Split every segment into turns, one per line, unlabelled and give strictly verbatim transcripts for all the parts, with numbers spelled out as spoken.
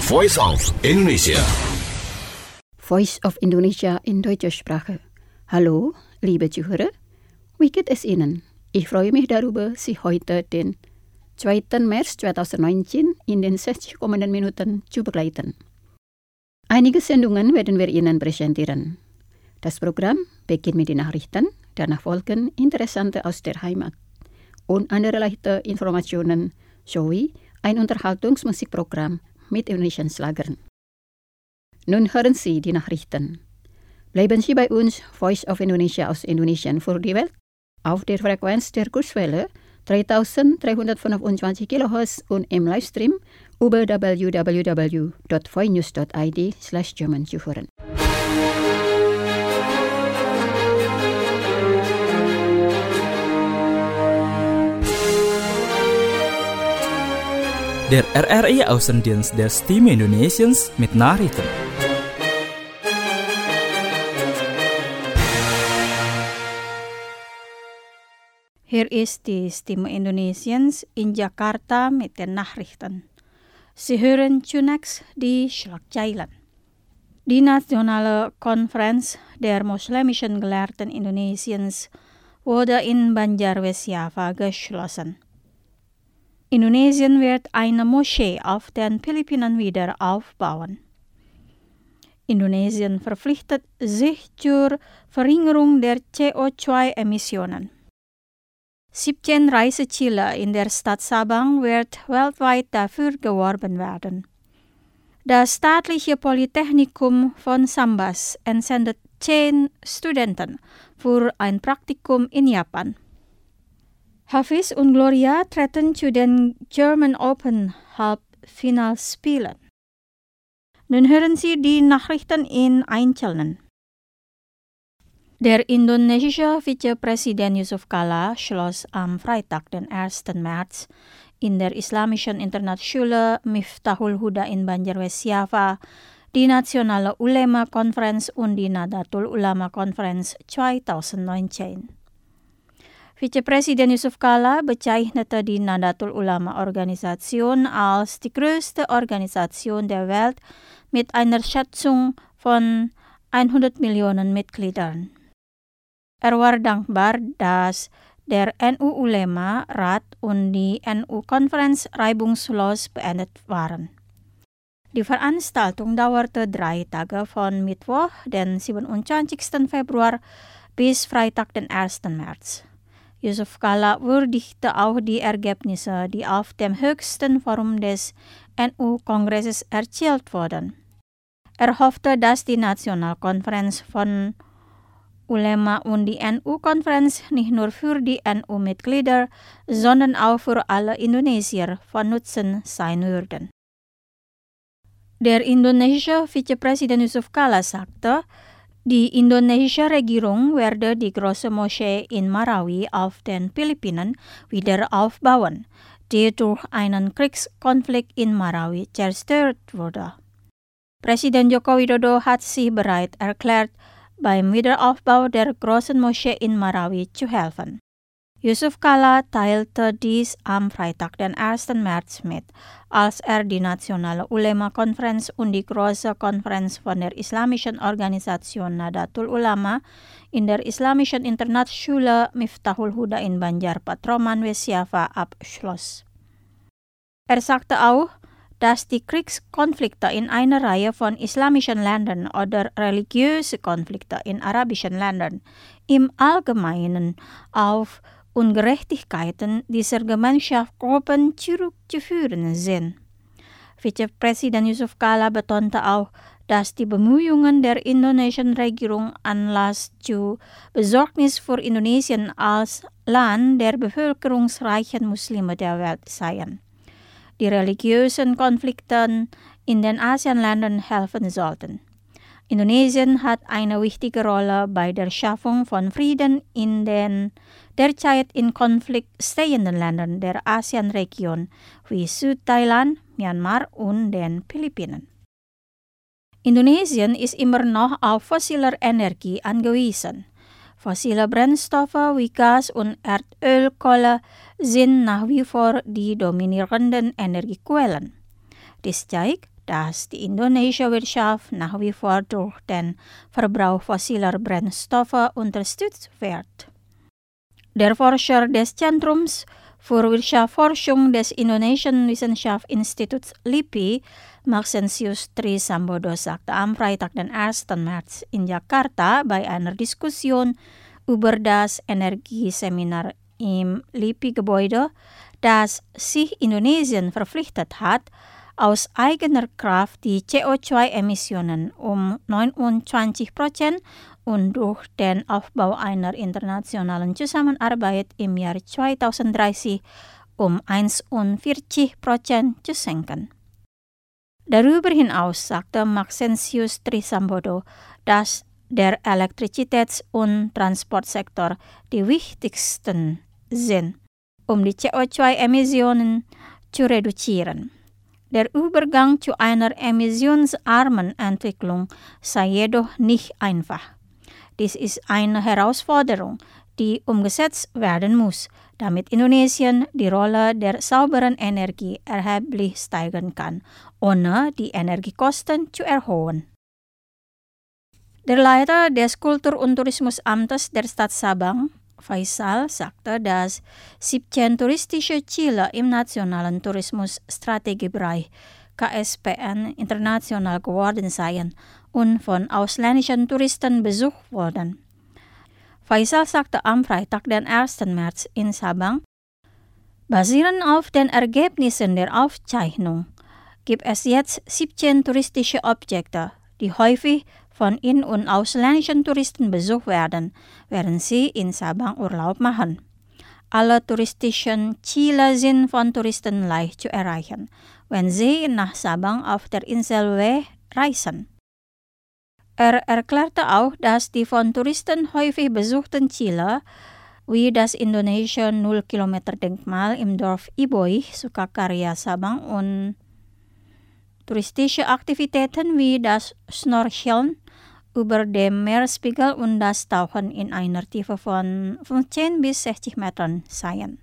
Voice of Indonesia.
Voice of Indonesia in deutscher Sprache. Hallo, liebe Zuhörer. Wie geht es Ihnen? Ich freue mich darüber, Sie heute den zweiten März zweitausendneunzehn in den sechzig kommenden Minuten zu begleiten. Einige Sendungen werden wir Ihnen präsentieren. Das Programm beginnt mit den Nachrichten, danach folgen Interessante aus der Heimat und andere leichte Informationen sowie ein Unterhaltungsmusikprogramm mit indonesian Schlagern. Nun hören Sie die Nachrichten. Bleiben Sie bei uns, Voice of Indonesia aus Indonesien für die Welt, auf der Frequenz der Kurzwelle dreitausenddreihundertfünfundzwanzig Kilohertz und im Livestream über w w w dot voinews dot i d slash German zu hören.
Der R R I-Außendienst der Stimme Indonesiens mit Nachrichten.
Hier ist die Stimme Indonesiens in Jakarta mit den Nachrichten. Sie hören zunächst die Schlagzeilen. Die Nationale Konferenz der muslimischen Gelehrten Indonesiens wurde in Banjarnegara geschlossen. Indonesien wird eine Moschee auf den Philippinen wieder aufbauen. Indonesien verpflichtet sich zur Verringerung der C O zwei Emissionen. siebzehn Reiseziele in der Stadt Sabang wird weltweit dafür geworben werden. Das staatliche Polytechnikum von Sambas entsendet zehn Studenten für ein Praktikum in Japan. Hafiz und Gloria treten zu den German Open Halbfinalspielen. Nun hören Sie die Nachrichten in Einzelnen. Der indonesische Vizepräsident Yusuf Kala schloss am Freitag, den ersten März, in der Islamischen Internatsschule Miftahul Huda in Banjarnegara die Nationale Ulema-Konferenz und die Nahdlatul Ulama-Konferenz zweitausendneunzehn. Vizepräsident Yusuf Kala bezeichnete die Nahdlatul Ulama-Organisation als die größte Organisation der Welt mit einer Schätzung von hundert Millionen Mitgliedern. Er war dankbar, dass der N U-Ulema-Rat und die N U-Konferenz reibungslos beendet waren. Die Veranstaltung dauerte drei Tage von Mittwoch, den siebenundzwanzigsten Februar, bis Freitag, den ersten März. Yusuf Kala würdigte auch die Ergebnisse, die auf dem höchsten Forum des N U-Kongresses erzielt wurden. Er hoffte, dass die Nationalkonferenz von Ulema und die N U-Konferenz nicht nur für die N U-Mitglieder, sondern auch für alle Indonesier von Nutzen sein würden. Der indonesische Vizepräsident Yusuf Kala sagte, die indonesische Regierung werde die große Moschee in Marawi auf den Philippinen wieder aufbauen, die durch einen Kriegskonflikt in Marawi zerstört wurde. Präsident Joko Widodo hat sich bereit erklärt, beim Wiederaufbau der großen Moschee in Marawi zu helfen. Yusuf Kala teilte dies am Freitag, den ersten März mit, als er die Nationale Ulema-Konferenz und die große Konferenz von der Islamischen Organisation Nahdlatul Ulama in der Islamischen Internatsschule Miftahul Huda in Banjarnegara abschloss. Er sagte auch, dass die Kriegskonflikte in einer Reihe von islamischen Ländern oder religiöse Konflikte in arabischen Ländern im Allgemeinen auf Ungerechtigkeiten dieser Gemeinschaftsgruppen zurückzuführen sind. Vizepräsident Yusuf Kala betonte auch, dass die Bemühungen der indonesischen Regierung Anlass zu Besorgnis für Indonesien als Land der bevölkerungsreichen Muslime der Welt seien. Die religiösen Konflikte in den ASEAN-Ländern helfen sollten. Indonesien hat eine wichtige Rolle bei der Schaffung von Frieden in den derzeit in Konflikt stehenden Ländern der ASEAN-Region wie Südthailand, Myanmar und den Philippinen. Indonesien ist immer noch auf fossile Energie angewiesen. Fossile Brennstoffe wie Gas und Erdöl, Kohle sind nach wie vor die dominierenden Energiequellen. Dies zeigt, dass die Indonesische Wirtschaft nach wie vor durch den Verbrauch fossiler Brennstoffe unterstützt wird. Der Forscher des Zentrums für Wirtschaftsforschung des Indonesian Wissenschaftsinstituts L I P I, Maxensius Trisambodo, sagte am Freitag den ersten März in Jakarta bei einer Diskussion über das Energieseminar im L I P I-Gebäude, dass sich Indonesien verpflichtet hat, aus eigener Kraft die C O zwei Emissionen um neunundzwanzig Prozent und durch den Aufbau einer internationalen Zusammenarbeit im Jahr zweitausenddreißig um einundvierzig Prozent zu senken. Darüber hinaus sagte Maxensius Trisambodo, dass der Elektrizitäts- und Transportsektor die wichtigsten sind, um die C O zwei Emissionen zu reduzieren. Der Übergang zu einer emissionsarmen Entwicklung sei jedoch nicht einfach. Dies ist eine Herausforderung, die umgesetzt werden muss, damit Indonesien die Rolle der sauberen Energie erheblich steigern kann, ohne die Energiekosten zu erhöhen. Der Leiter des Kultur- und Tourismusamtes der Stadt Sabang, Faisal, sagte, dass siebzehn touristische Ziele im nationalen Tourismusstrategiebereich K S P N international geworden seien und von ausländischen Touristen besucht wurden. Faisal sagte am Freitag, den ersten März in Sabang, basierend auf den Ergebnissen der Aufzeichnung gibt es jetzt siebzehn touristische Objekte, die häufig von in- und ausländischen Touristen besucht werden, während sie in Sabang Urlaub machen. Alle touristischen Ziele sind von Touristen leicht zu erreichen, wenn sie nach Sabang auf der Insel W reisen. Er erklärte auch, dass die von Touristen häufig besuchten Ziele, wie das indonesische Null-Kilometer-Denkmal im Dorf Iboi, Sukakarya, Sabang und touristische Aktivitäten wie das Schnorcheln über dem Meeresspiegel und das Tauchen in einer Tiefe von fünfzehn bis sechzig Metern seien.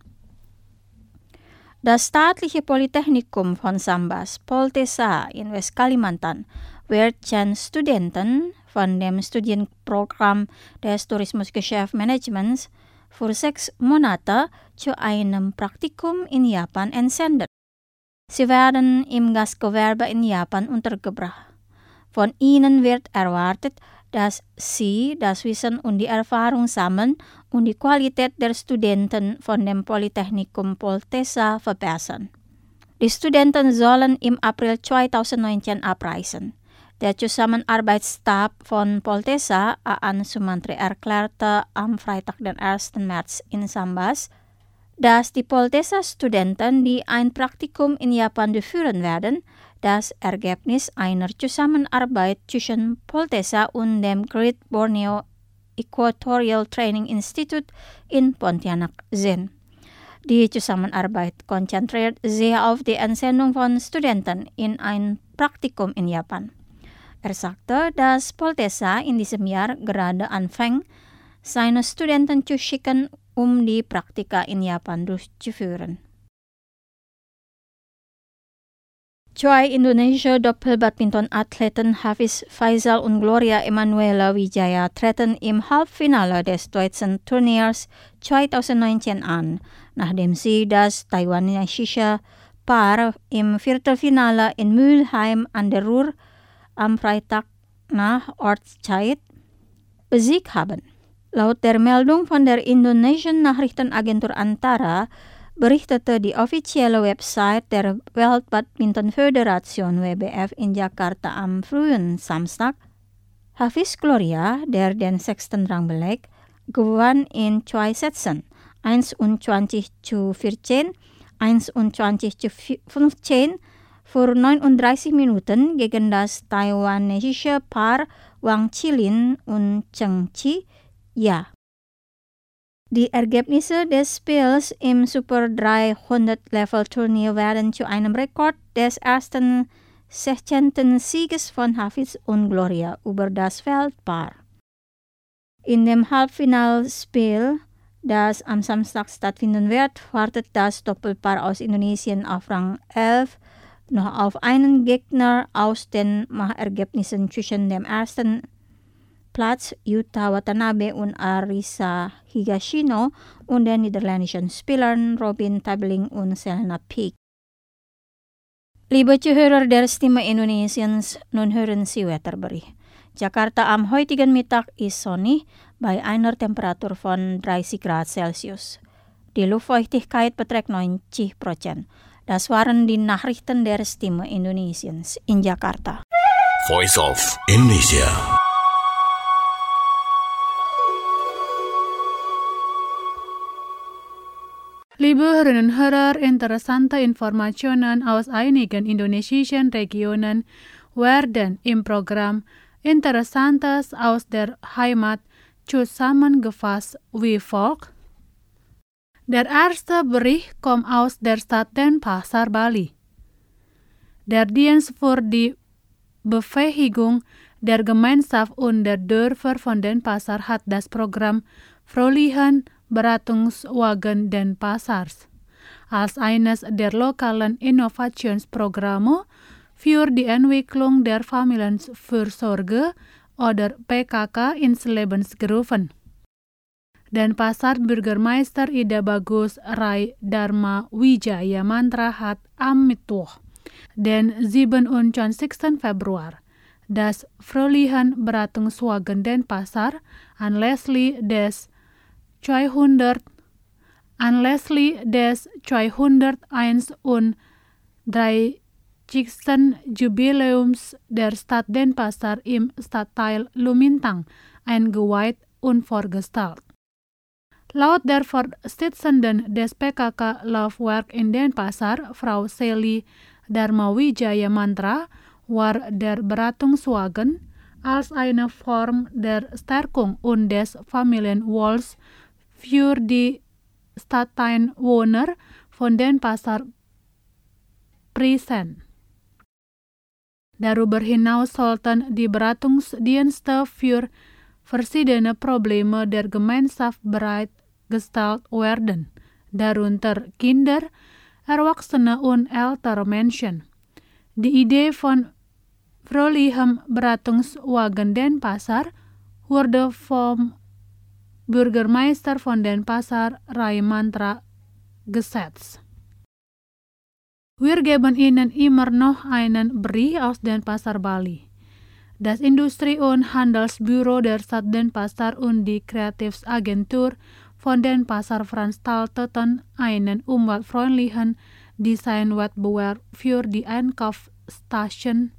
Das staatliche Polytechnikum von Sambas, Poltesa in Westkalimantan, wird zehn Studenten von dem Studienprogramm des Tourismusgeschäftsmanagements für sechs Monate zu einem Praktikum in Japan entsendet. Sie werden im Gastgewerbe in Japan untergebracht. Von ihnen wird erwartet, dass sie das Wissen und die Erfahrung sammeln und die Qualität der Studenten von dem Polytechnikum Poltesa verbessern. Die Studenten sollen im April zweitausendneunzehn abreisen. Der Zusammenarbeitsstab von Poltesa, Aan Sumantri, erklärte am Freitag, den ersten März in Sambas, dass die Poltesa-Studenten, die ein Praktikum in Japan durchführen werden, das Ergebnis einer Zusammenarbeit zwischen Poltesa und dem Great Borneo Equatorial Training Institute in Pontianak sind. Die Zusammenarbeit konzentriert sich auf die Entsendung von Studenten in ein Praktikum in Japan. Er sagte, dass Poltesa in diesem Jahr gerade anfängt, seine Studenten zu schicken, um die Praktika in Japan durchzuführen. Zwei indonesische Doppelbadminton-Athleten Hafiz Faisal und Gloria Emanuela Wijaya treten im Halbfinale des deutschen Turniers zweitausendneunzehn an, nachdem sie das taiwanesische Paar im Viertelfinale in Mülheim an der Ruhr am Freitag nach Ortszeit besiegt haben. Laut der Meldung von der indonesischen Nachrichtenagentur Antara berichtete die offizielle Website der Weltbadmintonföderation W B F in Jakarta am frühen Samstag, Hafiz Gloria, der den sechsten Rang belegt, gewann in zwei Sätzen, einundzwanzig zu vierzehn, einundzwanzig zu fünfzehn, für neununddreißig Minuten gegen das taiwanesische Paar Wang Qilin und Cheng Chi. Ja. Die Ergebnisse des Spiels im Super dreihundert Level Turnier werden zu einem Rekord des ersten sechzehnten Sieges von Hafiz und Gloria über das Weltpaar. In dem Halbfinalspiel, das am Samstag stattfinden wird, wartet das Doppelpaar aus Indonesien auf Rang elf noch auf einen Gegner aus den Ergebnissen zwischen dem ersten Platz Yuta Watanabe und Arisa Higashino und den niederländischen Spielern Robin Tabeling und Selena Pick. Liebe Zuhörer der Stimme Indonesiens, nun hören Sie Wetterbericht. Jakarta am heutigen Mittag ist sonnig bei einer Temperatur von dreißig Grad Celsius. Die Luftfeuchtigkeit beträgt neunzig Prozent. Das waren die Nachrichten der Stimme Indonesiens in Jakarta.
Voice of Indonesia.
Liebe Hörerinnen und Hörer, interessante Informationen aus einigen indonesischen Regionen werden im Programm Interessantes aus der Heimat zusammengefasst wie folgt. Der erste Bericht kommt aus der Stadt Denpasar, Bali. Der Dienst für die Befähigung der Gemeinschaft und der Dörfer von Denpasar hat das Programm Fröhlichen Beratungswagen Denpasars als eines der lokalen Innovationsprogramme für die Entwicklung der Familienfürsorge oder P K K ins Leben gerufen. Denpasar Bürgermeister Ida Bagus Rai Dharma Wijaya Mantra hat am Mittwoch, den siebenundzwanzigsten Februar, das Fröhlichen Beratungswagen Denpasar anlässlich des zweihundert anlässlich des zweihunderteinunddreißigsten Jubiläums der Stadt Denpasar im Stadtteil Lumintang eingeweiht und vorgestellt. Laut der Vorsitzenden des P K K Laufwerk in Denpasar, Frau Seli Dharmawijaya Mantra, war der Beratungswagen als eine Form der Stärkung und des Familienwohls für die Stadteinwohner von Denpasar präsent. Darüber hinaus sollten die Beratungsdienste für verschiedene Probleme der Gemeinschaft bereitgestellt werden, darunter Kinder, Erwachsene und ältere Menschen. Die Idee von Fröhlichem Beratungswagen Denpasar wurde vom Bürgermeister von Denpasar, Rai Mantra, gesetzt. Wir geben Ihnen immer noch einen Bericht aus Denpasar, Bali. Das Industrie- und Handelsbüro der Stadt Denpasar und die Kreativagentur von Denpasar veranstalteten einen umweltfreundlichen Designwettbewerb für die Einkaufsstation,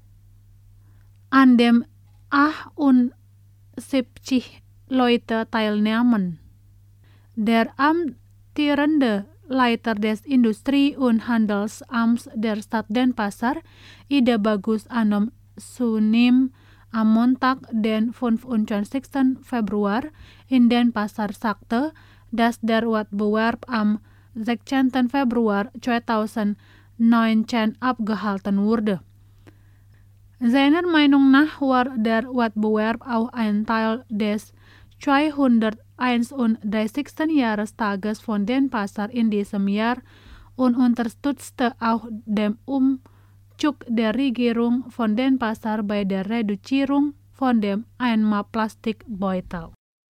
an dem achtundsiebzig Leute teilnahmen. Der amtierende Leiter des Industrie- und Handelsamts der Stadt Denpasar, Ida Bagus Anom Sunim, am Montag, den fünfundzwanzigsten Februar, in Denpasar sagte, dass der Wettbewerb am sechzehnten Februar zweitausendneunzehn abgehalten wurde. Seiner Meinung nach war der Wettbewerb auch ein Teil des zweihunderteinunddreißigsten Jahrestages von Denpasar in diesem Jahr und unterstützte auch den Umzug der Regierung von Denpasar bei der Reduzierung von dem Einmalplastikbeutel.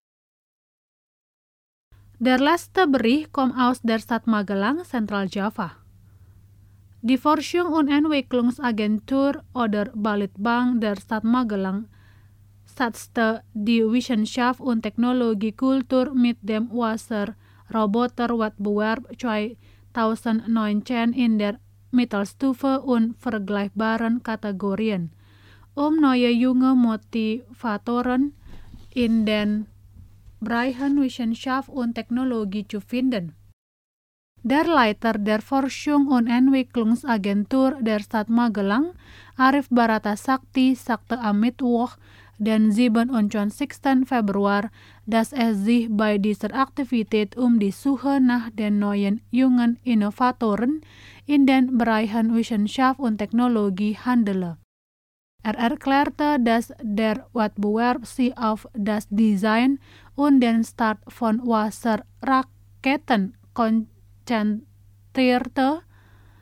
Der letzte Bericht kommt aus der Stadt Magelang, Zentraljava. Die Forschung- und Entwicklungsagentur oder Balitbank der Stadt Magelang setzte die Wissenschaft und Technologie Kultur mit dem Wasserroboter-Wettbewerb zweitausendneunzehn in der Mittelstufe und vergleichbaren Kategorien, um neue junge Motivatoren in den Bereichen Wissenschaft und Technologie zu finden. Der Leiter der Forschung- und Entwicklungsagentur der Stadt Magelang, Arif Barata Sakti, sagte am Mittwoch, den siebenundzwanzigsten Februar, dass es sich bei dieser Aktivität um die Suche nach den neuen jungen Innovatoren in den Bereichen Wissenschaft und Technologie handele. Er erklärte, dass der Wettbewerb sich auf das Design und den Start von Wasserraketen konzentrierte,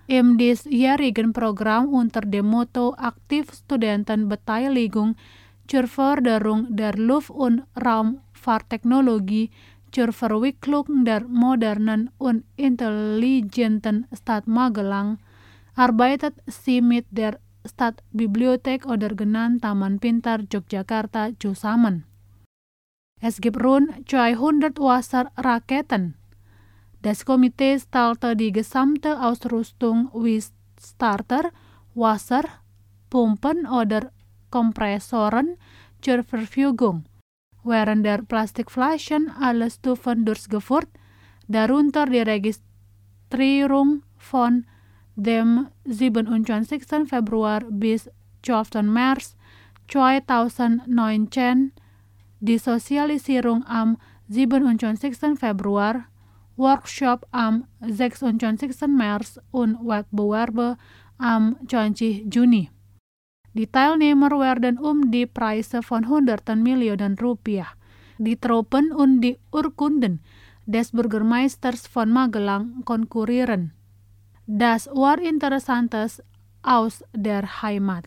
im diesjährigen Programm unter dem Motto Aktiv Studentenbeteiligung zur Förderung der Luft- und Raumfahrttechnologie zur Verwicklung der modernen und intelligenten Stadt Magelang arbeitet sie mit der Stadtbibliothek oder genannt Taman Pintar Yogyakarta zusammen. Es gibt rund zweihundert Wasserraketen. Das Komitee stellte die gesamte Ausrüstung wie Starter, Wasser, Pumpen oder Kompressoren zur Verfügung, während der Plastikflaschen alle Stufen durchgeführt, darunter die Registrierung von dem siebenundzwanzigsten Februar bis zwölften März zweitausendneunzehn, die Sozialisierung am siebenundzwanzigsten Februar, Workshop am sechsundzwanzigsten März und Wettbewerbe am zwanzigsten Juni. Die Teilnehmer werden um die Preise von hunderten Millionen Rupiah, die Tropen und die Urkunden des Bürgermeisters von Magelang konkurrieren. Das war Interessantes aus der Heimat.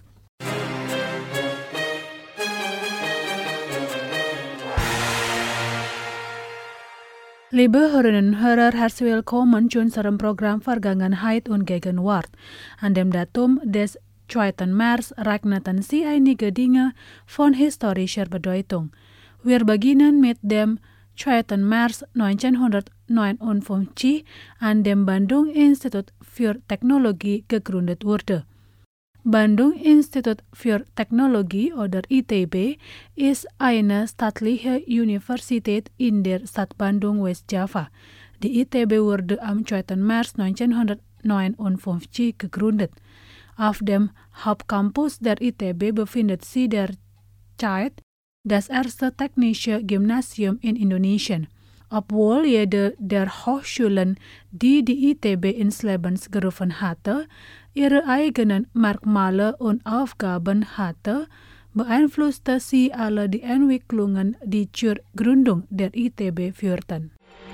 Liebe Hörerinnen und Hörer, herzlich willkommen zu unserem Programm Vergangenheit und Gegenwart. An dem Datum des zweiten März rechneten Sie einige Dinge von historischer Bedeutung. Wir beginnen mit dem zweiten März neunzehnhundertneunundfünfzig, an dem Bandung Institut für Technologie gegründet wurde. Bandung Institut für Technologie oder I T B ist eine staatliche Universität in der Stadt Bandung, Westjava. Die I T B wurde am zweiten März neunzehnhundertneunundfünfzig gegründet. Auf dem Hauptcampus der I T B befindet sich derzeit das erste technische Gymnasium in Indonesien. Obwohl jede der Hochschulen, die die I T B ins Leben gerufen hatte, ihre eigenen Merkmale und Aufgaben hatte, beeinflusste sie alle die Entwicklungen, die zur Gründung der I T B führten.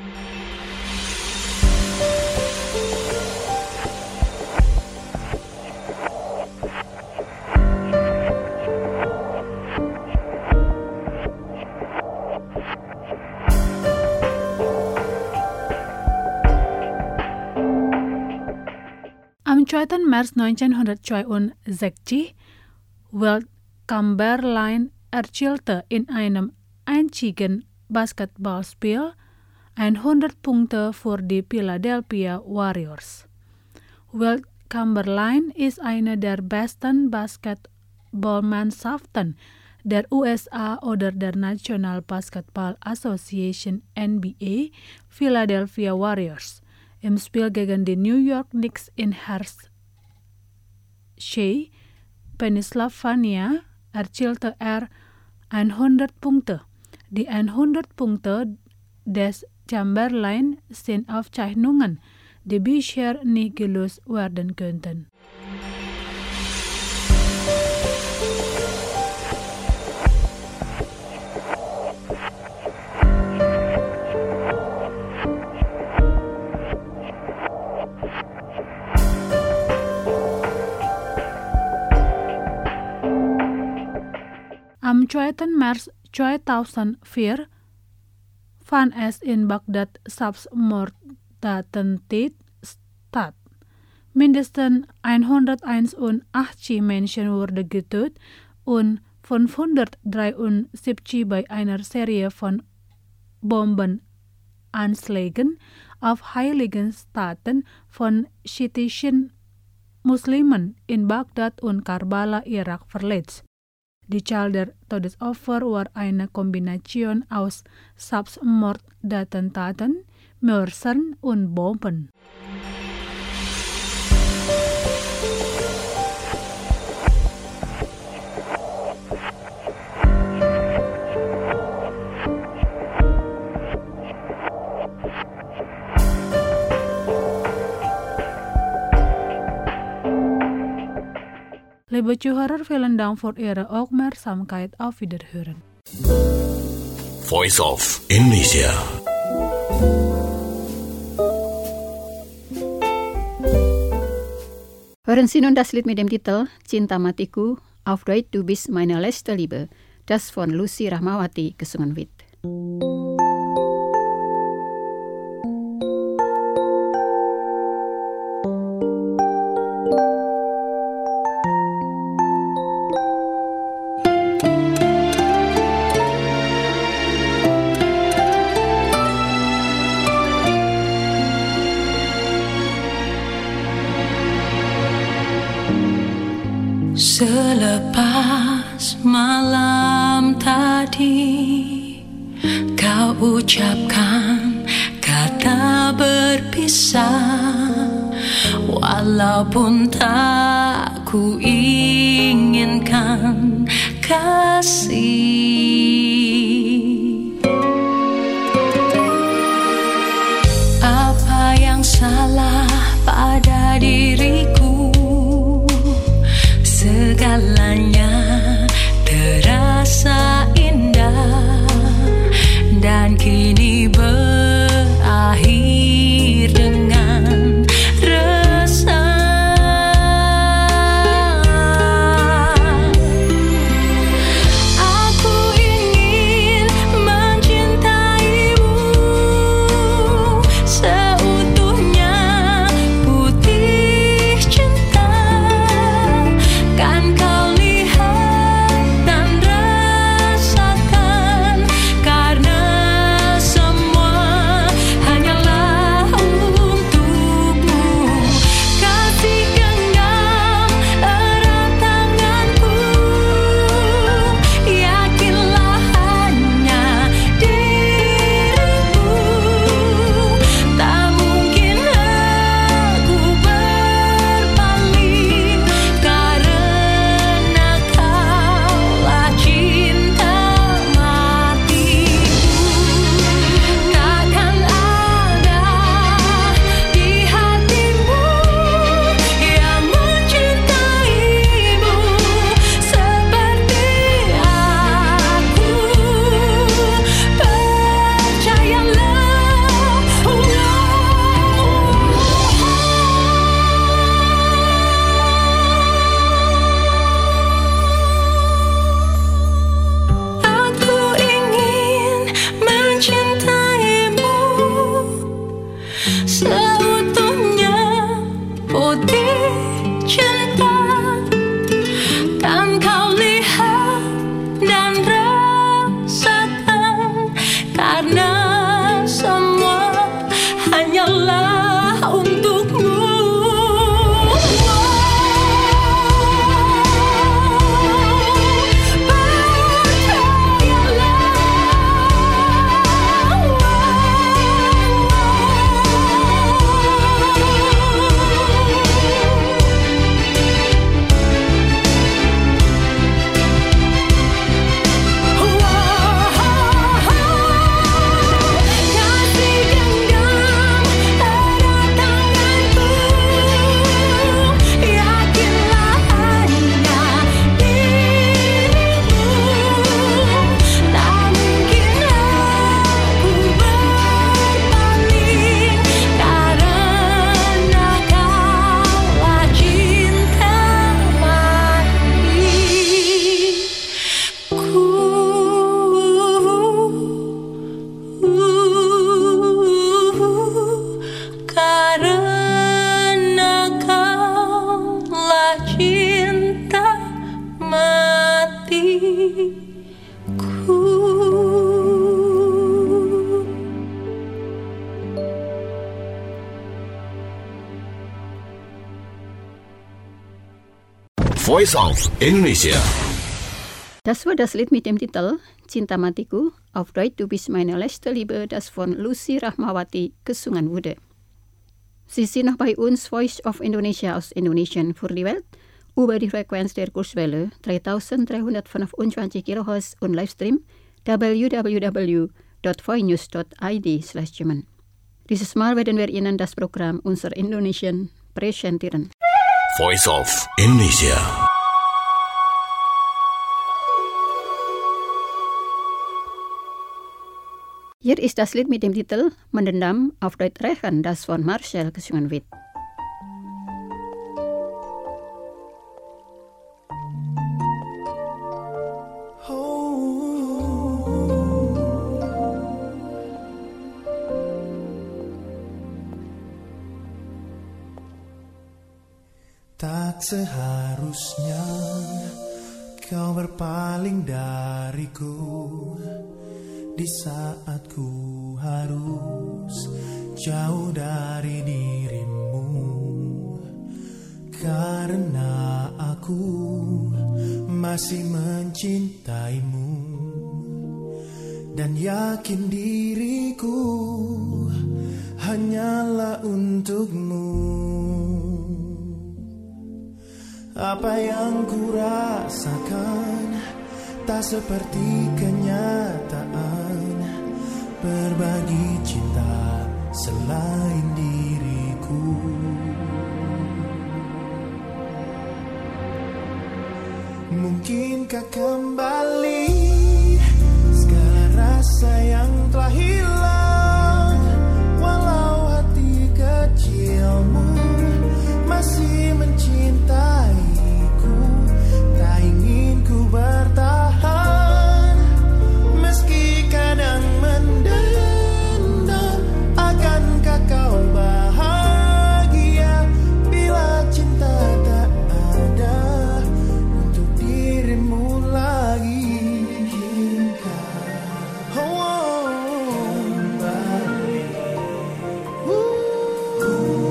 Am zweiten März neunzehnhundertzweiundsechzig Wilt Chamberlain erzielte in einem einzigen Basketballspiel hundert Punkte für die Philadelphia Warriors. Wilt Chamberlain ist eine der besten Basketballmannschaften der U S A oder der National Basketball Association N B A Philadelphia Warriors. Im Spiel gegen die New York Knicks in Hershey, Pennsylvania, erzielte er hundert Punkte. Die hundert Punkte des Chamberlain sind Aufzeichnungen, die bisher nicht gelöst werden könnten. Am zweiten März zweitausendvier fand es in Bagdad Selbstmorddattentat statt. Mindestens hunderteinundachtzig Menschen wurden getötet und fünfhundertdreiundsiebzig bei einer Serie von Bombenanschlägen auf heiligen Stätten von schiitischen Muslimen in Bagdad und Karbala, Irak verletzt. Die Zahl der Todesopfer war eine Kombination aus Selbstmordattentaten, Mördern und Bomben. Liebe Zuhörer, vielen Dank für Ihre Aufmerksamkeit. Auf Wiederhören.
Voice of Indonesia.
Hören Sie nun das Lied mit dem Titel Cinta Matiku, Auf Deutsch Du bist meine letzte Liebe, das von Lucy Rahmawati gesungen wird.
Selepas malam tadi kau ucapkan kata berpisah, walaupun tak ku inginkan kasih. Apa yang salah pada diriku? Segalanya terasa indah dan kini berakhir dengan resah. Aku ingin mencintaimu seutuhnya, putih cinta. Kan kau lihat dan rasakan, karena semua hanyalah untukmu. Kasih genggam erat tanganku, yakinlah hanya dirimu. Tak mungkin aku berpaling, karena kaulah cinta matiku. Takkan ada di hatimu yang mencintaimu seperti aku. Aku ingin mencintaimu seutuhnya, putih cinta. Kan kau lihat dan rasakan, karena semua hanyalah untukmu. Kasih genggam erat tanganku, yakinlah hanya dirimu. Tak mungkin aku berpaling, karena kaulah cinta matiku. Karena kaulah cinta matiku.
Voice of Indonesia.
Das war das Lied mit dem Titel Cinta Matiku, Auf Deutsch Du bist meine letzte Liebe, das von Lucy Rahmawati gesungen wurde. Sie sind noch bei uns, Voice of Indonesia aus Indonesien für die Welt, über die Frequenz der Kurswelle dreitausenddreihundertfünfundzwanzig Kilohertz und Livestream w w w punkt voinews punkt i d slash German. Dieses Mal werden wir Ihnen das Programm unser Indonesien präsentieren.
Voice of Indonesia.
Hier ist das Lied mit dem Titel Mendendam auf Deutsch Rächen, das von Marcel gesungen wird.
Tak seharusnya kau berpaling dariku di saat ku harus jauh dari dirimu, karena aku masih mencintaimu dan yakin diriku hanyalah untukmu. Apa yang ku rasakan tak seperti kenyataan, berbagi cinta selain diriku. Mungkinkah kembali segala rasa yang telah hilang, walau hati kecilmu masih mencintaiku. Tak ingin ku bertahan meski kadang mendendam. Akankah kau bahagia bila cinta tak ada untuk dirimu lagi? Oh, oh, kembali. Uh,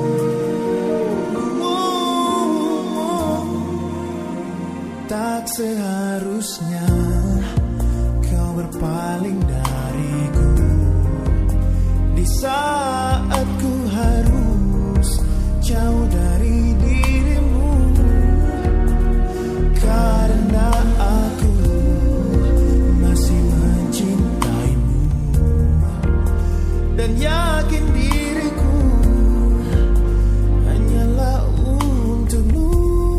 uh, uh. Tak seharusnya kau berpaling dariku di saat ku harus jauh dari dirimu, karena aku masih mencintaimu dan yakin diriku hanyalah untukmu.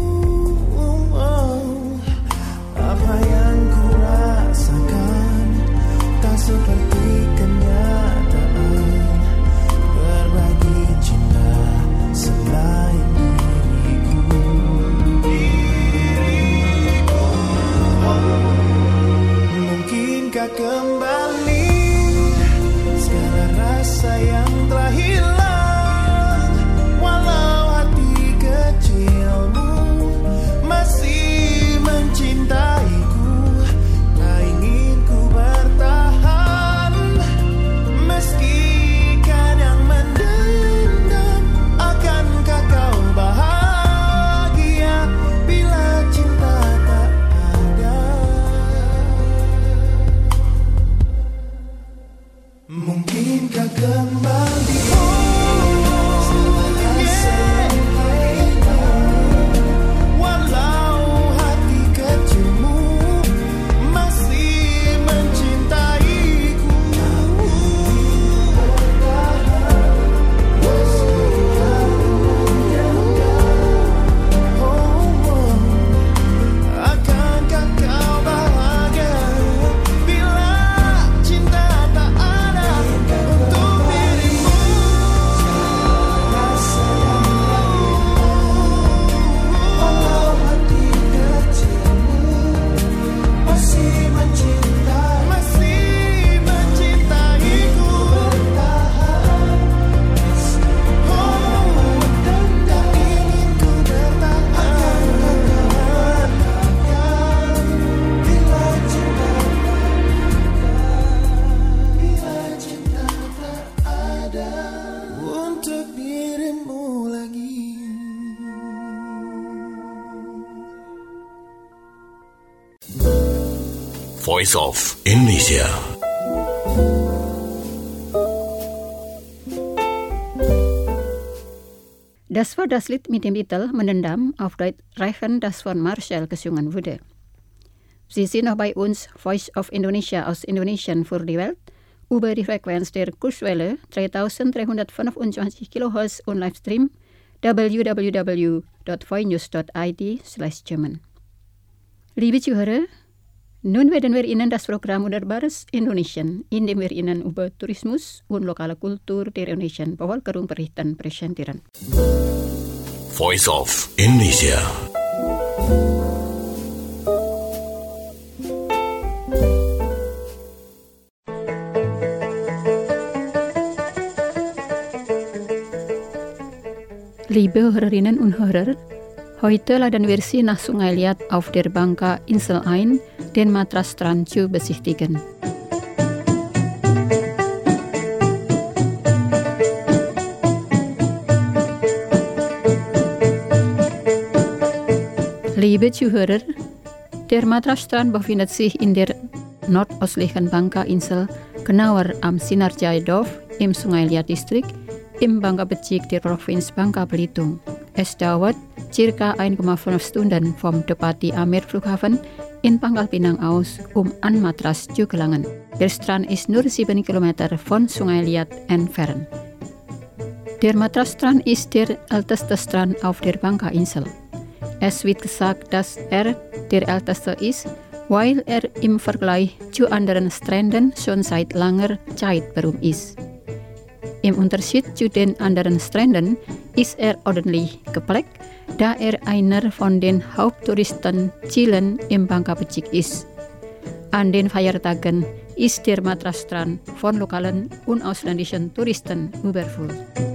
Apa yang ku rasakan tak seperti kenyataan, berbagi cinta selain diriku. Diriku. Mungkinkah kembali segala rasa yang telah hilang, walau hati kecilmu masih mencintaiku. Tak ingin ku bertahan meski kadang mendendam. Akankah kau bahagia bila cinta tak ada? Mungkinkah kembali segala rasa yang hilang, walau hati kecilmu masih mencintaiku. Oh, akankah kau bahagia bila cinta tak ada untuk dirimu? Walau hati kecilmu masih mencintai, masih mencintaiku. Oh, dan tak ingin ku bertahan bila cinta bila cinta tak ada untuk dirimu lagi.
Voice of Indonesia.
Das war das Lied mit dem Titel Menendam auf Deutsch Reichen das von Marshall gesungen wurde. Sie sind noch bei uns, Voice of Indonesia aus Indonesien für die Welt, über die Frequenz der Kurzwelle dreitausenddreihundertfünfundzwanzig Kilohertz und Livestream w w w dot voinews dot i d slash German. Liebe Zuhörer, nun werden wir Ihnen das Programm Wunderbares Indonesien, in dem wir Ihnen über Tourismus und lokale Kultur der indonesischen Bevölkerung berichten, präsentieren.
Voice of Indonesia.
Liebe Hörerinnen und Hörer, Heute laden wir Sie nach Sungai Liat auf der Bangka-Insel ein, den Matras-Strand zu besichtigen. Liebe Zuhörer, der Matras-Strand befindet sich in der nordöstlichen Bangka-Insel, genauer am Sinarjaya-Dorf im Sungai Liat-Distrikt im Bangka-Bezirk der Provinz Bangka-Belitung. Es dauert circa eins Komma fünf Stunden vom Depati Amir Flughafen in Pangkal Pinang aus, um an Matras zu gelangen. Der Strand ist nur sieben Kilometer von Sungai Liat entfernt. Der Matras-Strand ist der älteste Strand auf der Bangka-Insel. Es wird gesagt, dass er der älteste ist, weil er im Vergleich zu anderen Stränden schon seit langer Zeit berühmt ist. Im Unterschied zu den anderen Stränden ist er ordentlich gepflegt, da er einer von den Haupttouristenzielen im Bangka-Bezirk ist. An den Feiertagen ist der Matras-Strand von lokalen und ausländischen Touristen übervoll.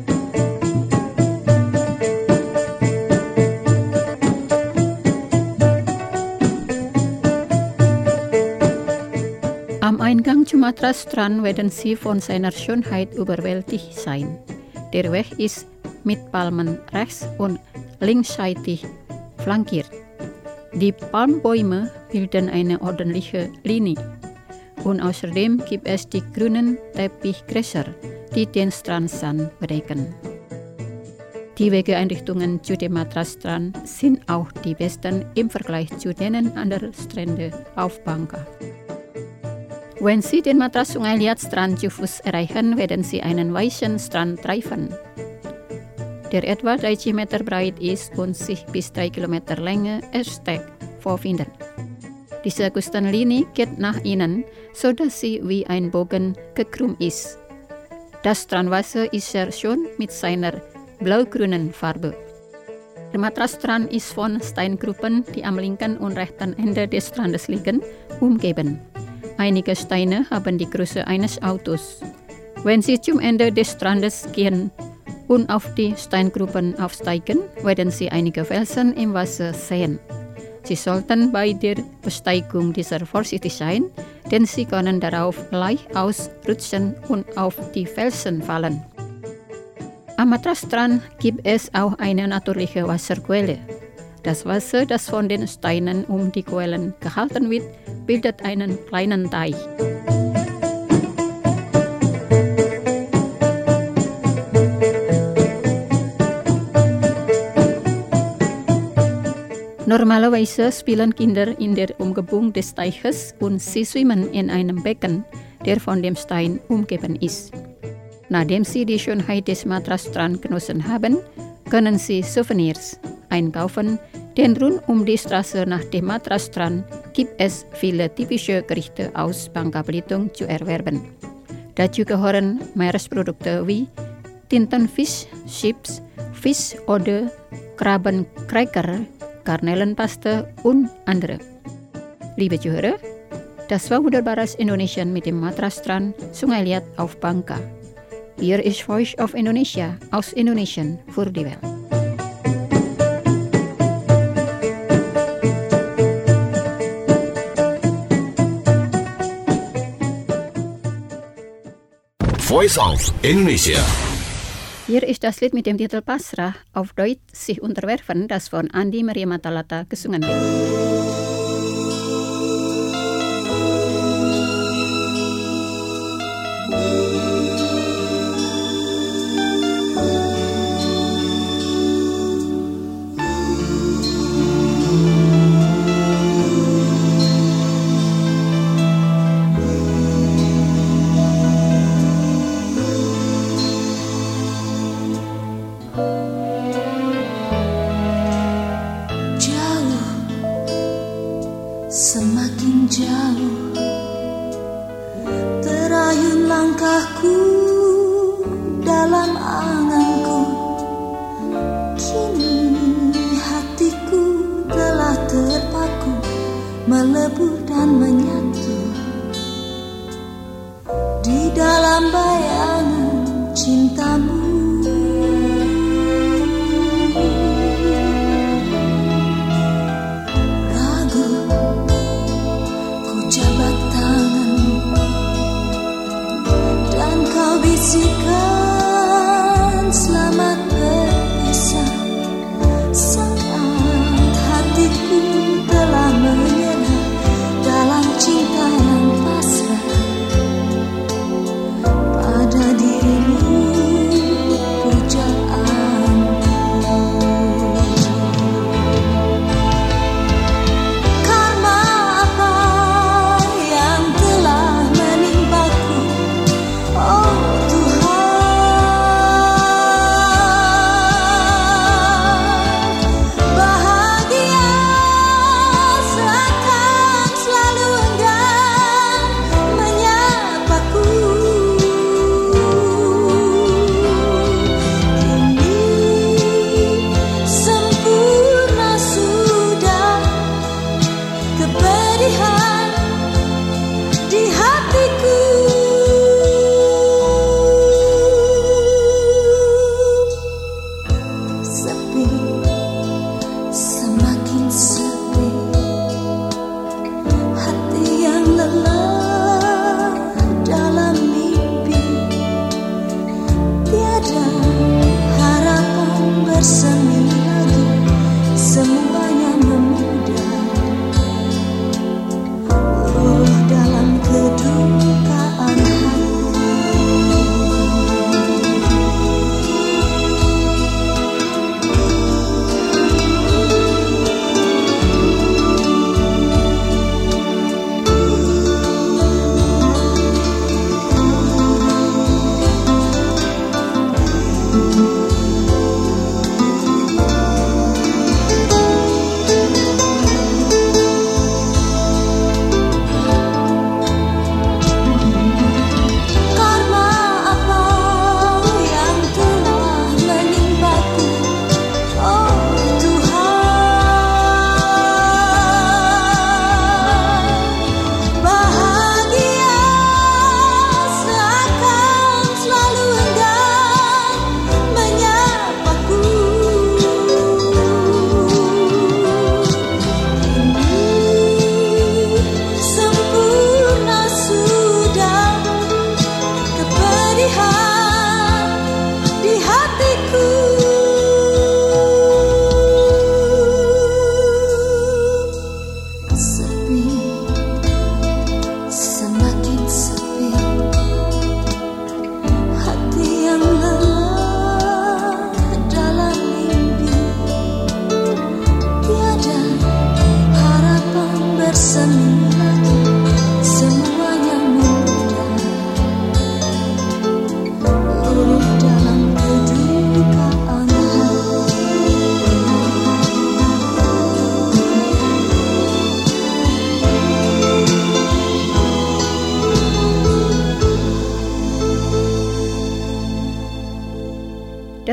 Am Eingang zum Matras-Strand werden Sie von seiner Schönheit überwältigt sein. Der Weg ist mit Palmen rechts und linksseitig flankiert. Die Palmbäume bilden eine ordentliche Linie. Und außerdem gibt es die grünen Teppichgräser, die den Strandsand bedecken. Die Wegeeinrichtungen zu dem Matras-Strand sind auch die besten im Vergleich zu denen anderer Strände auf Bangka. Wenn Sie den Matras Sungai Liat Strand zu Fuß erreichen, werden Sie einen weichen Strand treffen, der etwa dreißig Meter breit ist und sich bis drei Kilometer Länge erstreckt, vorfinden. Diese Küstenlinie geht nach innen, sodass sie wie ein Bogen gekrümmt ist. Das Strandwasser ist sehr schön mit seiner blau-grünen Farbe. Der Matras-Strand ist von Steingruppen, die am linken und rechten Ende des Strandes liegen, umgeben. Einige Steine haben die Größe eines Autos. Wenn Sie zum Ende des Strandes gehen und auf die Steingruppen aufsteigen, werden Sie einige Felsen im Wasser sehen. Sie sollten bei der Besteigung dieser vorsichtig sein, denn Sie können darauf leicht ausrutschen und auf die Felsen fallen. Am Matras-Strand gibt es auch eine natürliche Wasserquelle. Das Wasser, das von den Steinen um die Quellen gehalten wird, bildet einen kleinen Teich. Normalerweise spielen Kinder in der Umgebung des Teiches und sie schwimmen in einem Becken, der von dem Stein umgeben ist. Nachdem sie die Schönheit des Matras-Strand genossen haben, können sie Souvenirs einkaufen, denn rund um die Straße nach dem Matras-Strand gibt es viele typische Gerichte aus Bangka-Belitung zu erwerben. Dazu gehören Meeresprodukte wie Tintenfisch, Chips, Fisch oder Krabbencracker, Garnelenpaste und andere. Liebe Zuhörer, das war Wunderbares Indonesien mit dem Matras-Strand Sungai Liat auf Bangka. Hier ist Voice of Indonesia aus Indonesien für die Welt.
Voice of Indonesia.
Hier ist das Lied mit dem Titel Pasrah, auf Deutsch sich unterwerfen, das von Andi Maria Matalata gesungen wird.
Semakin jauh terayun langkahku dalam anganku. Kini hatiku telah terpaku, melebur dan menyatu di dalam bayangan cintamu.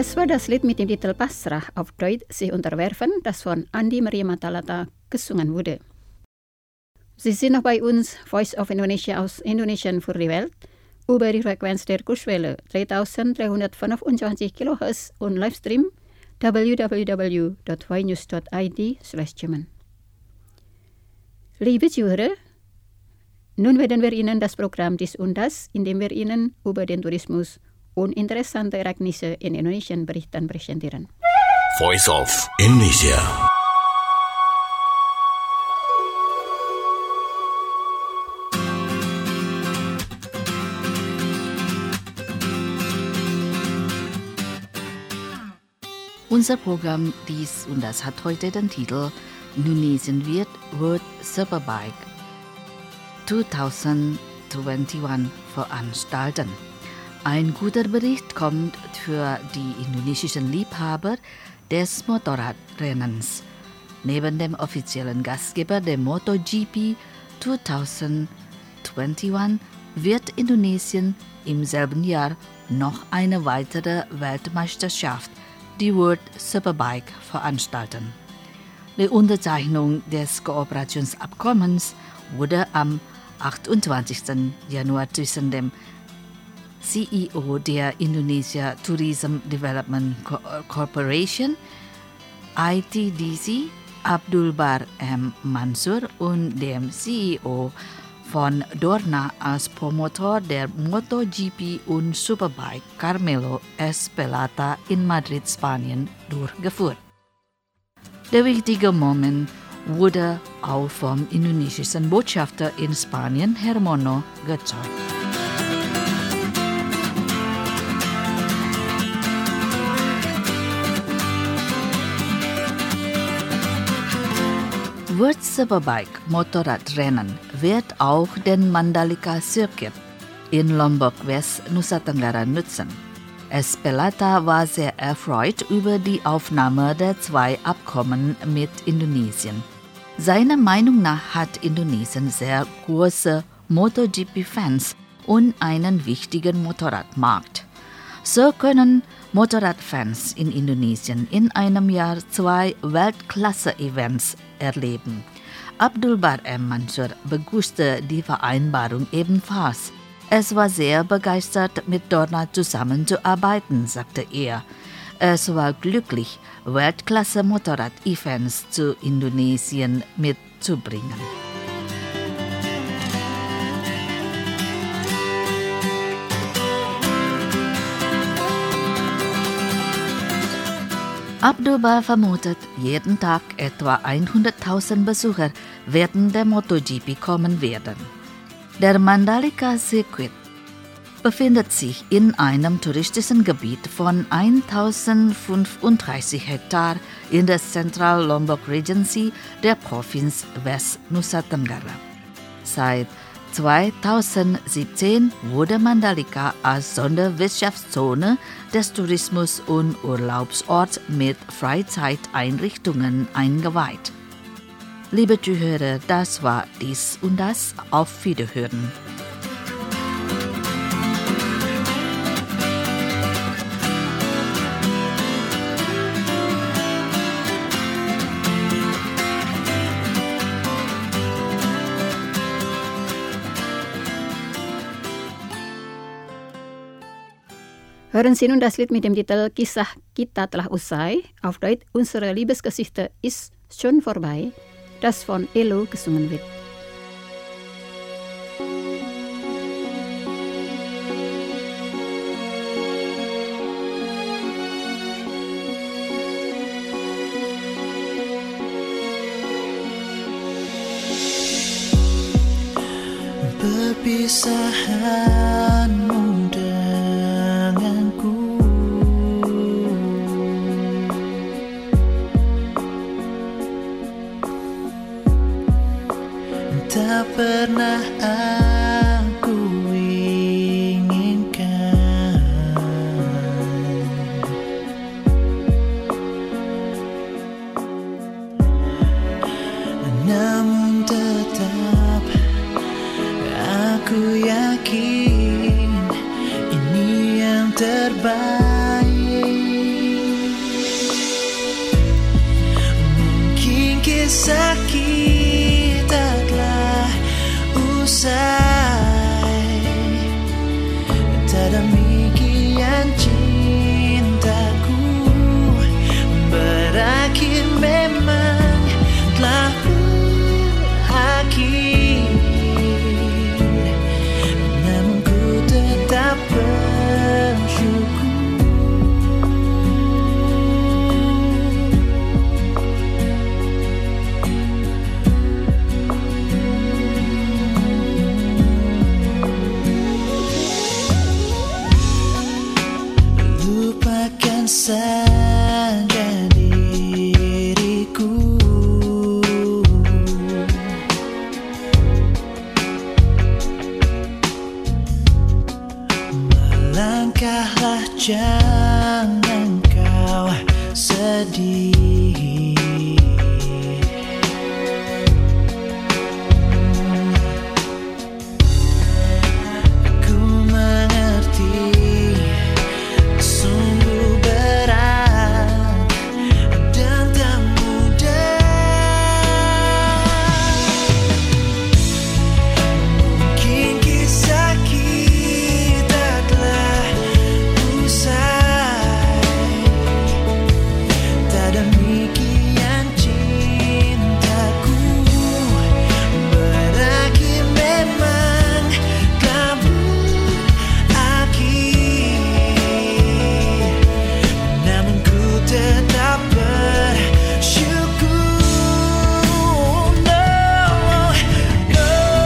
Das war das Lied mit dem Titel Pasrah, auf Deutsch sich unterwerfen, das von Andi Maria Matalata gesungen wurde. Sie sind noch bei uns, Voice of Indonesia aus Indonesien für die Welt, über die Frequenz der Kurzwelle dreitausenddreihundertfünfundzwanzig Kilohertz und Livestream w w w dot voinews dot i d slash German. Liebe Zuhörer, nun werden wir Ihnen das Programm Dies und Das, in dem wir Ihnen über den Tourismus und interessante Ereignisse in Indonesien berichten, präsentieren.
Voice of Indonesia.
Unser Programm Dies und Das hat heute den Titel Indonesien wird World Superbike zweitausendeinundzwanzig veranstalten. Ein guter Bericht kommt für die indonesischen Liebhaber des Motorradrennens. Neben dem offiziellen Gastgeber der MotoGP zweitausendzwanzig wird Indonesien im selben Jahr noch eine weitere Weltmeisterschaft, die World Superbike, veranstalten. Die Unterzeichnung des Kooperationsabkommens wurde am achtundzwanzigsten Januar zwischen dem C E O der Indonesia Tourism Development Corporation, I T D C, Abdul Bar M. Mansur und dem C E O von Dorna als Promotor der MotoGP und Superbike, Carmelo Ezpeleta, in Madrid, Spanien, durchgeführt. Der wichtige Moment wurde auch vom indonesischen Botschafter in Spanien, Hermono, gezeigt. World Superbike Motorradrennen wird auch den Mandalika Circuit in Lombok West, Nusa Tenggara nutzen. Ezpeleta war sehr erfreut über die Aufnahme der zwei Abkommen mit Indonesien. Seiner Meinung nach hat Indonesien sehr große MotoGP-Fans und einen wichtigen Motorradmarkt. So können Motorradfans in Indonesien in einem Jahr zwei Weltklasse-Events erleben. Abdul Bar M. Mansur begrüßte die Vereinbarung ebenfalls. Es war sehr begeistert, mit Dorna zusammenzuarbeiten, sagte er. Es war glücklich, Weltklasse-Motorrad-Events zu Indonesien mitzubringen. Abdul Bar vermutet, jeden Tag etwa hunderttausend Besucher werden der MotoGP kommen werden. Der Mandalika Circuit befindet sich in einem touristischen Gebiet von eintausendfünfunddreißig Hektar in der Central Lombok Regency der Provinz West Nusa Tenggara. Seit zweitausendsiebzehn wurde Mandalika als Sonderwirtschaftszone des Tourismus- und Urlaubsorts mit Freizeiteinrichtungen eingeweiht. Liebe Zuhörer, das war Dies und Das. Auf Wiederhören.
Hören Sie nun das Lied mit dem Titel Kisah Kita Telah Usai, auf Deutsch Unsere Liebesgeschichte ist schon vorbei, das von Elo gesungen wird.
Perpisahanmu denganku tak pernah aku inginkan, namun tetap aku yakin ini yang terbaik. kisah kita telah usai. Tak demikian cintaku berakhir, memang telah berakhir. Namun ku tetap bersyukur. Lupakan saja diriku, melangkahlah, jangan kau sedih. Ku mengerti sungguh berat dan tak mudah. Mungkin kisah kita telah usai. Tak demikian cintaku berakhir, memang telah berakhir. Namun ku tetap bersyukur. No, no.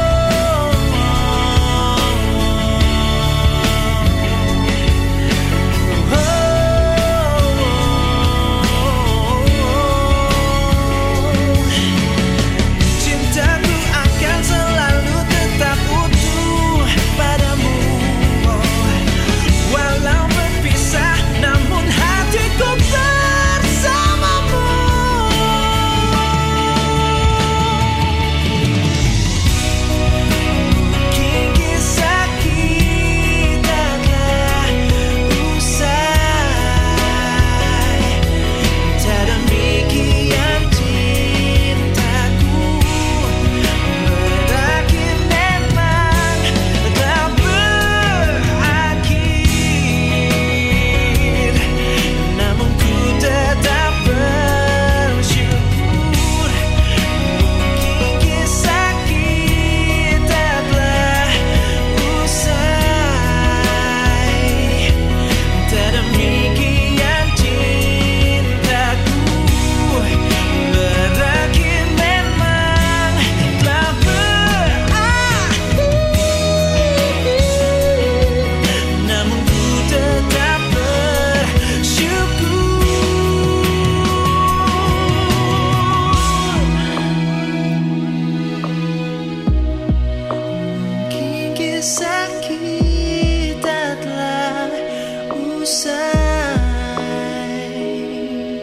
Cintaku akan selalu tetap utuh padamu. Walau berpisah, namun hatiku bersamamu. Mungkin kisah kita telah usai. Tak demikian cintaku berakhir, memang telah berakhir. Namun ku tetap bersyukur. Mungkin kisah kita telah usai. Tak demikian cintaku berakhir, memang telah berakhir. Namun ku tetap bersyukur. Mungkin kisah kita telah usai.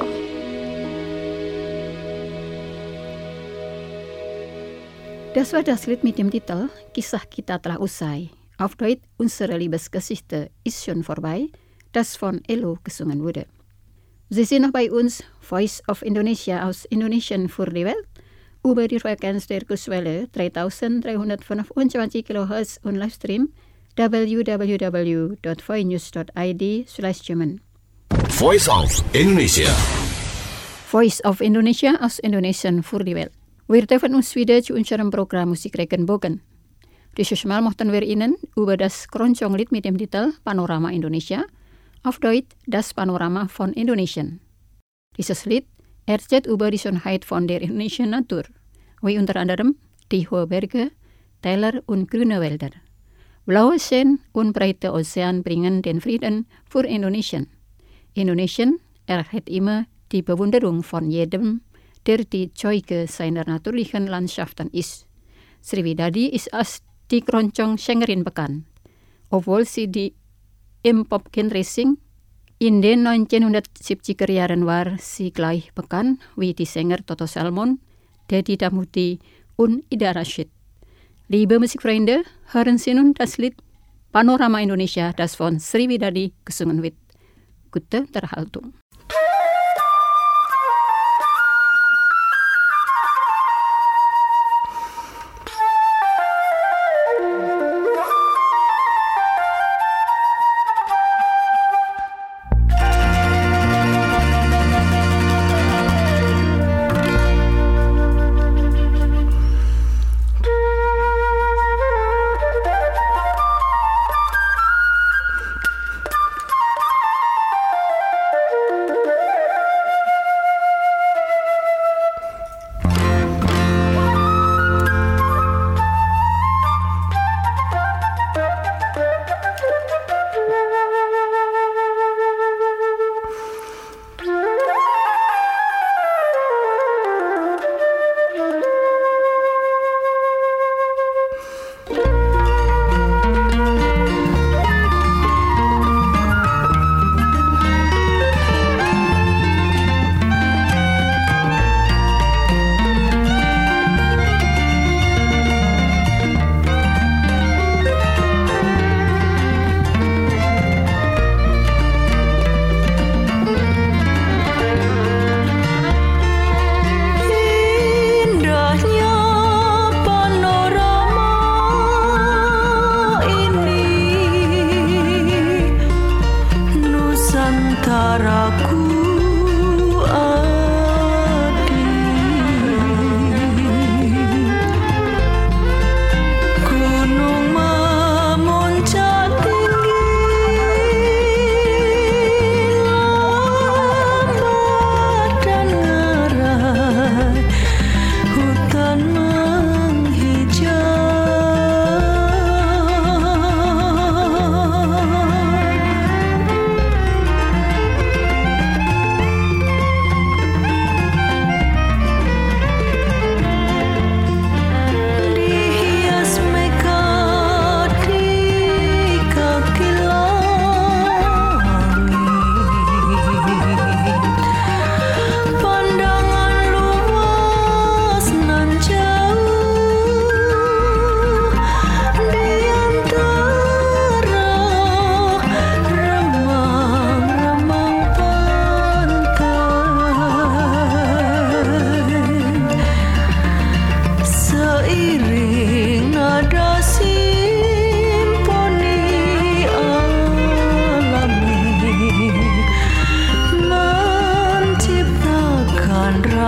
Das war das Lied mit dem Titel Kisah kita telah usai. Auf Deutsch, unsere Liebesgeschichte ist schon vorbei, das von Elo gesungen wurde. Sie sind noch bei uns, Voice of Indonesia aus Indonesien für die Welt, über die Frequenz der Kurzwelle dreitausenddreihundertfünfundzwanzig Kilohertz und Livestream w w w dot voinews dot i d slash German.
Voice of Indonesia.
Voice of Indonesia aus Indonesien für die Welt. Wir treffen uns wieder zu unserem Programm Musik Regenbogen. Dieses Mal möchten wir Ihnen über das Keroncong-Lied mit dem Titel Panorama Indonesia, auf Deutsch das Panorama von Indonesien. Dieses Lied erzählt über die Schönheit von der indonesischen Natur, wie unter anderem die hohen Berge, Täler und grüne Wälder. Blaue Seen und breite Ozean bringen den Frieden für Indonesien. Indonesien erhält immer die Bewunderung von jedem, der die Zeuge seiner natürlichen Landschaften ist. Sriwidadi ist als die Keroncong-Sängerin bekannt, obwohl sie die im Pop-Genre singt. In den neunzehnhundertsiebziger Jahren war sie gleich bekannt wie die Sänger Toto Salmon, Dedi Damuti und Ida Rashid. Liebe Musikfreunde, hören Sie nun das Lied Panorama Indonesia, das von Sriwidadi gesungen wird. Gute Unterhaltung.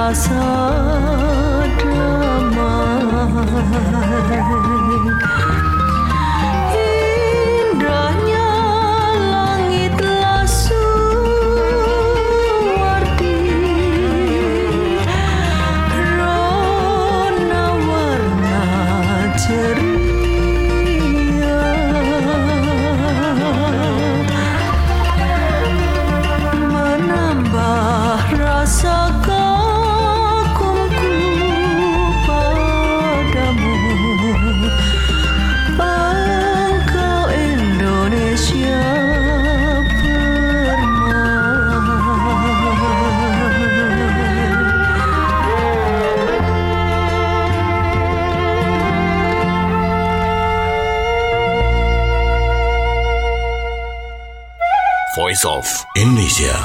rasa damai. Indahnya langit lasuwardi, rona warna ceria, menambah rasa kagumku padamu. Engkau Indonesia
Voice of Indonesia.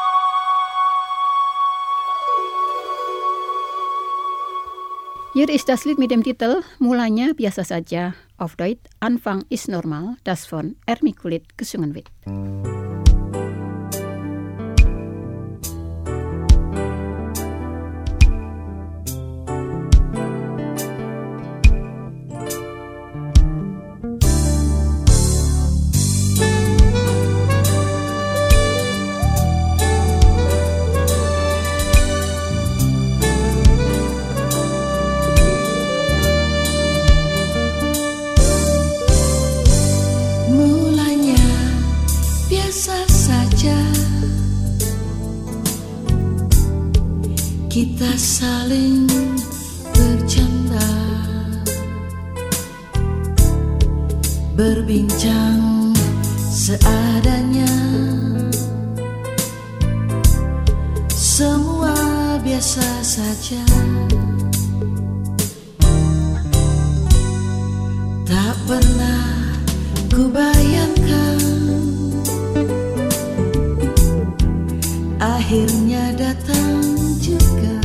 Hier ist das Lied mit dem Titel Mulanya biasa saja, auf Deutsch Anfang ist normal, das von Ermi Kulit gesungen wird.
mulanya biasa saja, kita saling bercanda, berbincang seadanya, semua biasa saja. Tak pernah ku bayangkan akhirnya datang juga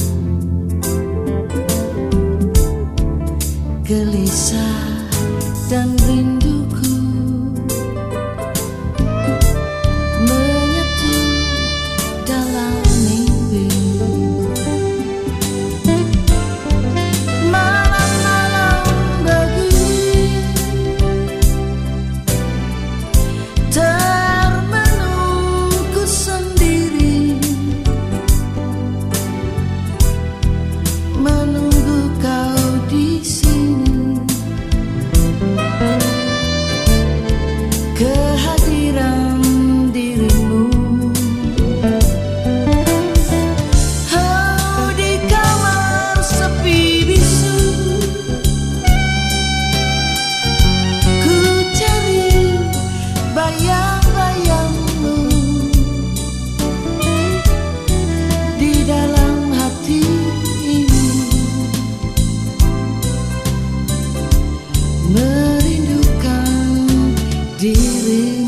gelisah dan rinduku menyatu dalam mimpi. Malam-malam begini termenungku sendiri, menunggu kau di sini. Kehadiran dirimu, oh di kamar sepi bisu, ku cari bayang-bayangmu di dalam hati ini, merindukan dirimu.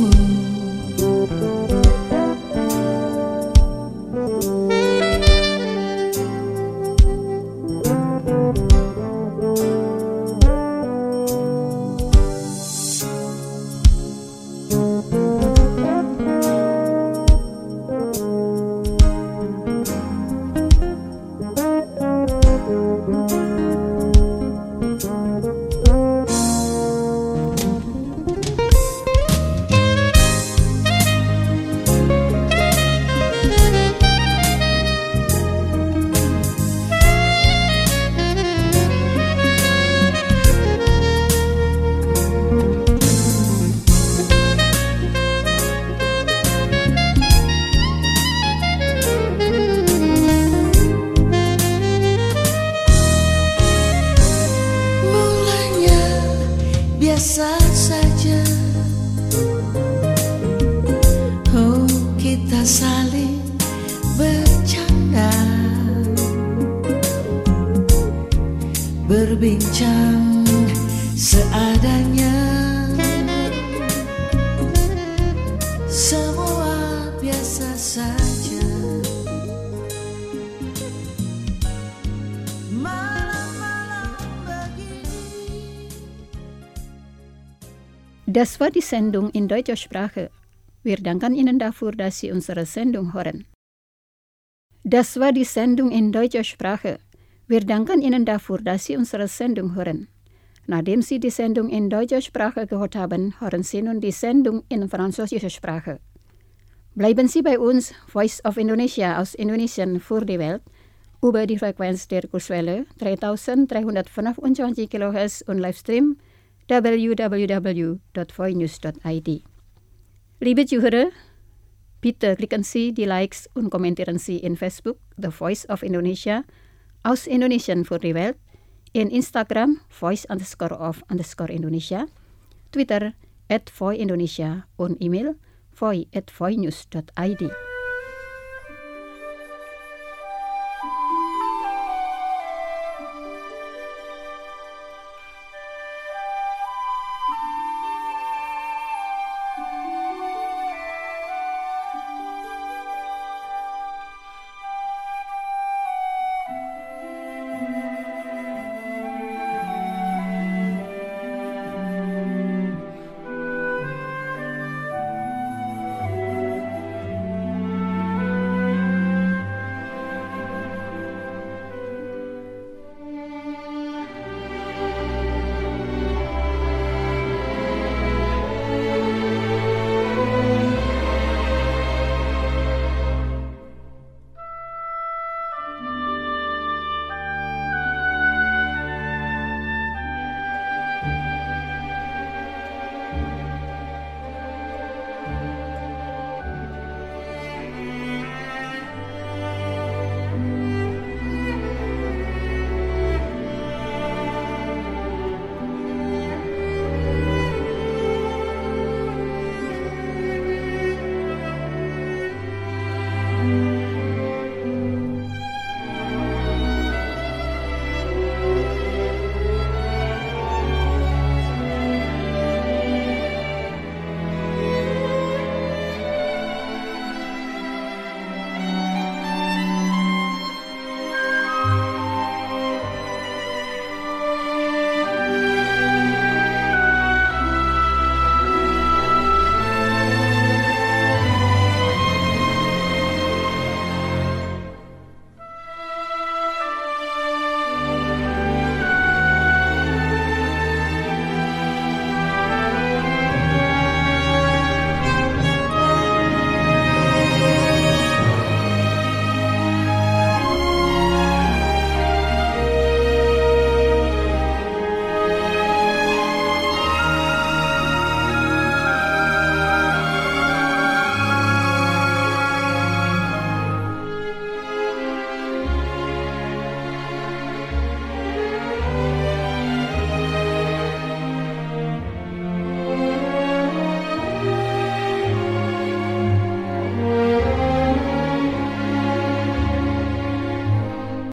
Mulanya biasa saja, oh kita saling bercanda, berbincang seadanya, semua biasa saja. Malam-malam begini.
Das war die Sendung in deutscher Sprache. Wir danken Ihnen dafür, dass Sie unsere Sendung hören. Das war die Sendung in deutscher Sprache. Wir danken Ihnen dafür, dass Sie unsere Sendung hören. Nachdem Sie die Sendung in deutscher Sprache gehört haben, hören Sie nun die Sendung in französischer Sprache. Bleiben Sie bei uns, Voice of Indonesia aus Indonesien für die Welt, über die Frequenz der Kurzwelle dreitausenddreihundertfünfundzwanzig Kilohertz und Livestream w w w dot voinews dot i d. Liebe Zuhörer, bitte klicken Sie die Likes und kommentieren Sie in Facebook The Voice of Indonesia aus Indonesien für die Welt, in Instagram voice underscore of underscore Indonesia, Twitter at Voi Indonesia und E-Mail voi at voinews dot i d.